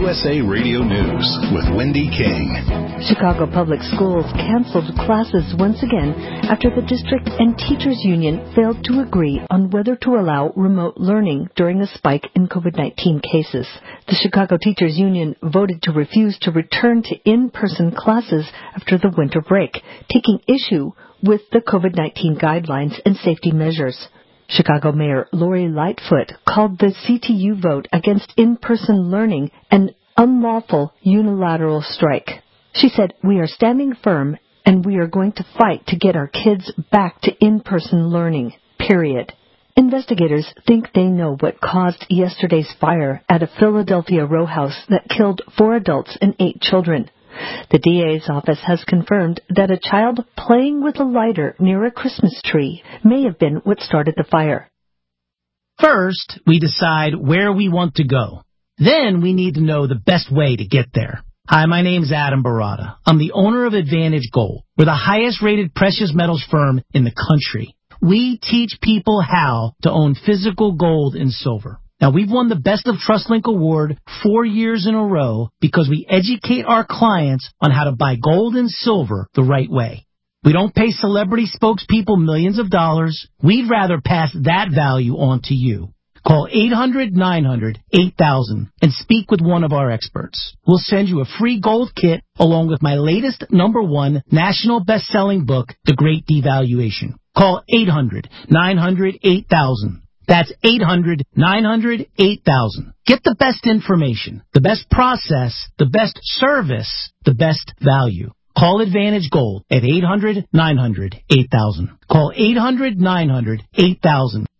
USA Radio News with Wendy King. Chicago Public Schools canceled classes once again after the district and teachers union failed to agree on whether to allow remote learning during a spike in COVID-19 cases. The Chicago Teachers Union voted to refuse to return to in-person classes after the winter break, taking issue with the COVID-19 guidelines and safety measures. Chicago Mayor Lori Lightfoot called the CTU vote against in-person learning an unlawful unilateral strike. She said, "We are standing firm and we are going to fight to get our kids back to in-person learning, period." Investigators think they know what caused yesterday's fire at a Philadelphia row house that killed 4 adults and 8 children. The DA's office has confirmed that a child playing with a lighter near a Christmas tree may have been what started the fire. First, we decide where we want to go. Then we need to know the best way to get there. Hi, my name's Adam Barada. I'm the owner of Advantage Gold. We're the highest-rated precious metals firm in the country. We teach people how to own physical gold and silver. Now, we've won the Best of TrustLink Award 4 years in a row because we educate our clients on how to buy gold and silver the right way. We don't pay celebrity spokespeople millions of dollars. We'd rather pass that value on to you. Call 800-900-8000 and speak with one of our experts. We'll send you a free gold kit along with my latest #1 national best-selling book, The Great Devaluation. Call 800-900-8000. That's 800-900-8000. Get the best information, the best process, the best service, the best value. Call Advantage Gold at 800-900-8000. Call 800-900-8000.